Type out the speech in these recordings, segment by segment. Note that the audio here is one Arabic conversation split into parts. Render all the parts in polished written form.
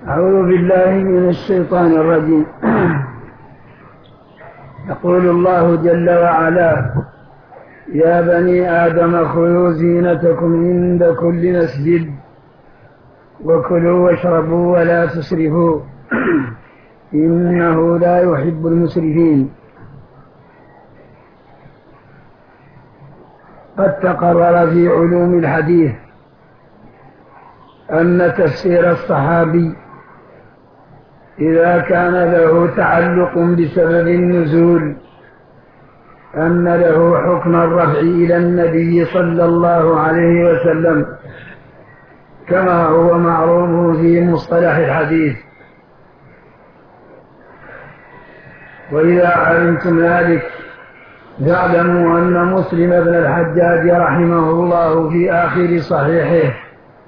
أعوذ بالله من الشيطان الرجيم. يقول الله جل وعلا: يا بني آدم خذوا زينتكم عند كل مسجد وكلوا واشربوا ولا تسرفوا إنه لا يحب المسرفين. قد تقرر في علوم الحديث أن تفسير الصحابي إذا كان له تعلق بسبب النزول أن له حكم الرفع إلى النبي صلى الله عليه وسلم، كما هو معروف في مصطلح الحديث. وإذا علمتم ذلك فاعلموا أن مسلم بن الحجاج رحمه الله في آخر صحيحه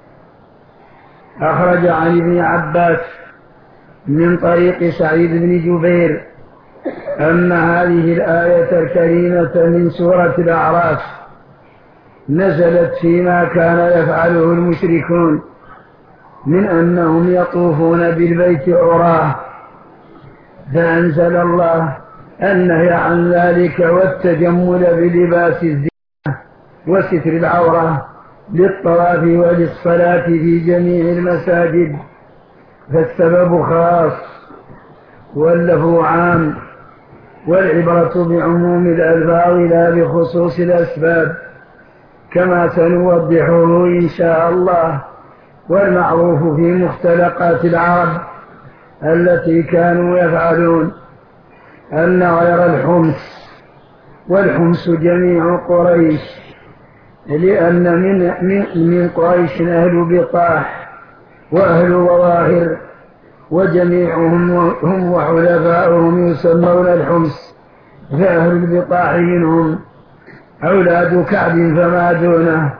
أخرج عن ابن عباس من طريق سعيد بن جبير أن هذه الآية الكريمة من سورة الأعراف نزلت فيما كان يفعله المشركون من أنهم يطوفون بالبيت عراه، فأنزل الله النهي عن ذلك والتجمل بلباس الزينة وستر العورة للطواف وللصلاة في جميع المساجد، فالسبب خاص واللفظ عام، والعبرة بعموم الألفاظ لا بخصوص الأسباب، كما سنوضحه إن شاء الله. والمعروف في مختلقات العرب التي كانوا يفعلون أن غير الحمص، والحمص جميع قريش، لأن من قريش أهل بطاح وأهل ظواهر، وجميعهم هم وحلفاؤهم يسمون الحمص، فأهل البطاح منهم أولاد كعب فما دونه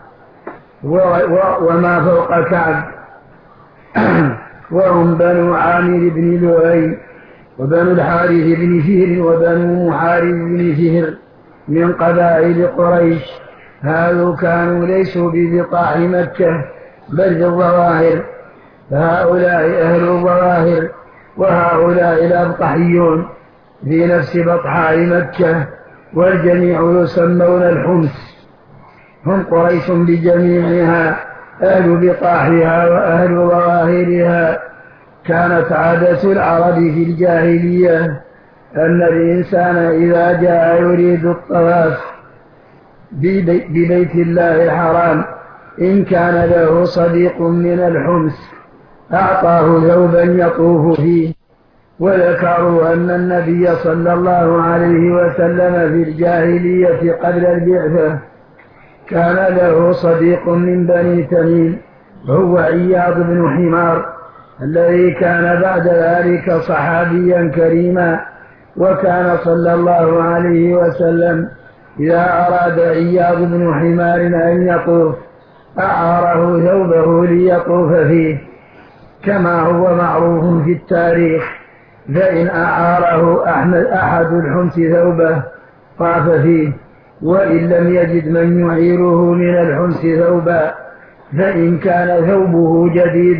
وما فوق كعب وهم بنو عامر بن لؤي وبنو الحارث بن فهر وبنو محارب بن فهر من قبائل قريش. هذو كانوا ليسوا ببطاح مكة بل بالظواهر، فهؤلاء أهل الظواهر وهؤلاء الأبطحيون في نفس بطحاء مكة، والجميع يسمون الحمص. هم قريش بجميعها، أهل بطاحها وأهل ظواهرها. كانت عادة العرب في الجاهلية أن الإنسان إذا جاء يريد الطواف ببيت الله الحرام إن كان له صديق من الحمص أعطاه ثوبا يطوف فيه. وذكروا أن النبي صلى الله عليه وسلم في الجاهلية قبل البعثة كان له صديق من بني تميم هو عياض بن حمار، الذي كان بعد ذلك صحابيا كريما. وكان صلى الله عليه وسلم إذا أراد عياض بن حمار أن يطوف أعاره ثوبه ليطوف فيه، كما هو معروف في التاريخ. فإن أعاره أحد الحمص ثوبه طاف فيه، وإن لم يجد من يعيره من الحمص ثوبا فإن كان ثوبه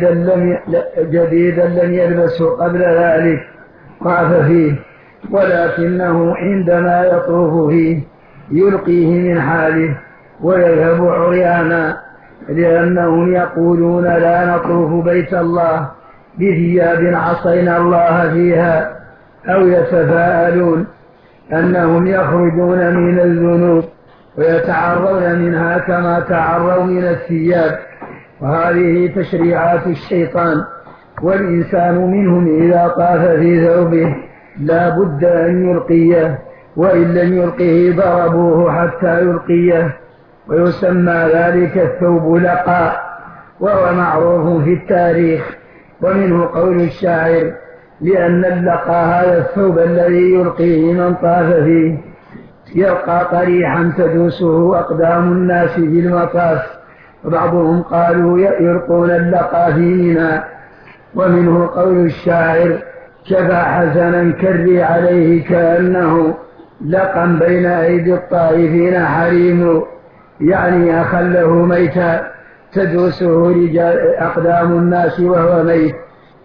جديدا لم يلبسه قبل ذلك طاف فيه، ولكنه عندما يطوف فيه يلقيه من حاله ويذهب عريانا، لأنهم يقولون لا نطوف بيت الله بثياب عصينا الله فيها، أو يتفاءلون أنهم يخرجون من الذنوب ويتعرون منها كما تعروا من الثياب. وهذه تشريعات الشيطان، والإنسان منهم إذا طاف في ثوبه لا بد أن يلقيه، وإن لم يلقيه ضربوه حتى يلقيه، ويسمى ذلك الثوب لقاء، وهو معروف في التاريخ. ومنه قول الشاعر: لأن اللقاء هذا الثوب الذي يلقيه من طاف فيه يلقى قريحا تدوسه أقدام الناس في المطاف. وبعضهم قالوا يلقون اللقاء في منى. ومنه قول الشاعر: كفى حسنا كري عليه كأنه لقا بين أيدي الطائفين حريم، يعني أخله ميتا تدوسه رجال أقدام الناس وهو ميت،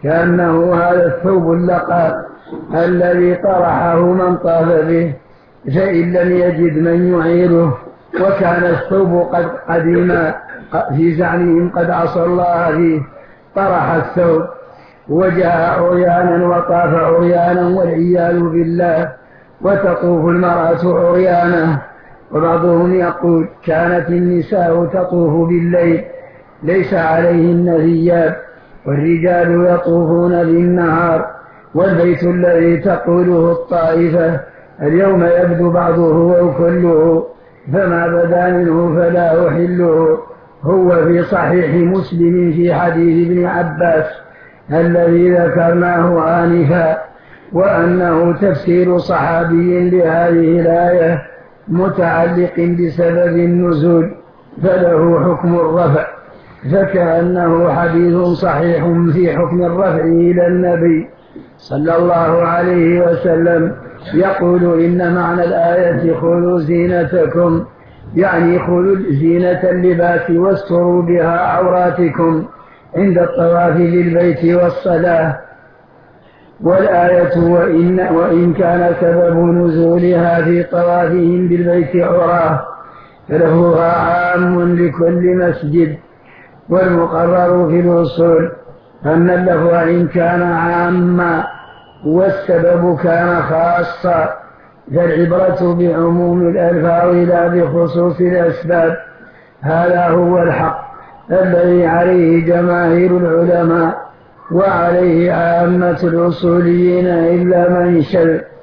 كأنه هذا الثوب اللقاء الذي طرحه من طاف به، فإن لم يجد من يعيره وكان الثوب قد قديما في زعمهم قد عصى الله فيه، طرح الثوب وجاء عريانا وطاف عريانا والعياذ بالله، وتطوف المرأة عريانة. وبعضهم يقول كانت النساء تطوف بالليل ليس عليهن ثياب، والرجال يطوفون بالنهار. والبيت الذي تقوله الطائفة اليوم يبدو بعضه أو كله، فما بدا منه فلا أحله، هو في صحيح مسلم في حديث ابن عباس الذي ذكرناه آنفا، وأنه تفسير صحابي لهذه الآية متعلق بسبب النزول، فله حكم الرفع، فكأنه حديث صحيح في حكم الرفع إلى النبي صلى الله عليه وسلم، يقول إن معنى الآية خذوا زينتكم، يعني خذوا زينة اللباس واستروا بها عوراتكم عند الطواف بالبيت والصلاة. والآية وإن كان سبب نزولها في طوافهم بالبيت عراه فلفظها عام لكل مسجد. والمقرر في الأصول أن اللفظ إن كان عاما والسبب كان خاصا فالعبرة بعموم الألفاظ لا بخصوص الأسباب. هذا هو الحق الذي عليه جماهير العلماء وعليه عامة الأصوليين إلا من شذ.